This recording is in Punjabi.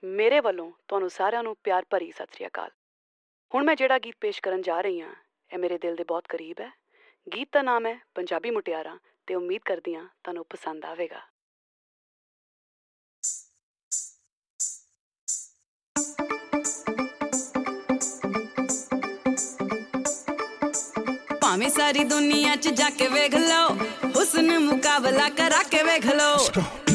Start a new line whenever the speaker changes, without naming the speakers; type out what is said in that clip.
ਮੇਰੇ ਵੱਲੋਂ ਤੁਹਾਨੂੰ ਸਾਰਿਆਂ ਨੂੰ ਪਿਆਰ ਭਰੀ ਸਤਿ ਸ੍ਰੀ ਅਕਾਲ। ਹੁਣ ਮੈਂ ਜਿਹੜਾ ਗੀਤ ਪੇਸ਼ ਕਰਨ ਜਾ ਰਹੀ ਹਾਂ ਇਹ ਮੇਰੇ ਦਿਲ ਦੇ ਬਹੁਤ ਕਰੀਬ ਹੈ। ਗੀਤ ਦਾ ਨਾਮ ਹੈ ਪੰਜਾਬੀ ਮੁਟਿਆਰਾਂ ਤੇ ਉਮੀਦ ਕਰਦੀ ਹਾਂ ਤੁਹਾਨੂੰ ਪਸੰਦ ਆਵੇਗਾ। ਭਾਵੇਂ ਸਾਰੀ ਦੁਨੀਆ 'ਚ ਜਾ ਕੇ ਵੇਖ ਲਓ, ਹੁਸਨ ਮੁਕਾਬਲਾ ਕਰਾ ਕੇ ਵੇਖ ਲਓ।